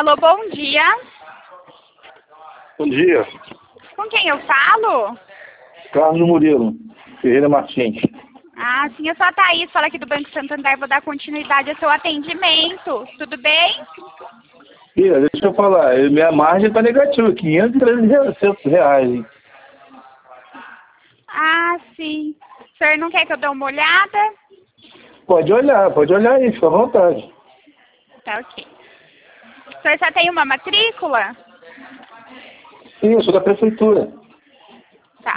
Alô, bom dia. Bom dia. Com quem eu falo? Carlos Murilo, Ferreira Martins. Ah, sim, eu sou a Thaís, falo aqui do Banco Santander, vou dar continuidade ao seu atendimento. Tudo bem? Filha, deixa eu falar, minha margem está negativa, R$ 513. Hein? Ah, sim. O senhor não quer que eu dê uma olhada? Pode olhar aí, fica à vontade. Tá, ok. O senhor só tem uma matrícula? Sim, eu sou da prefeitura. Tá.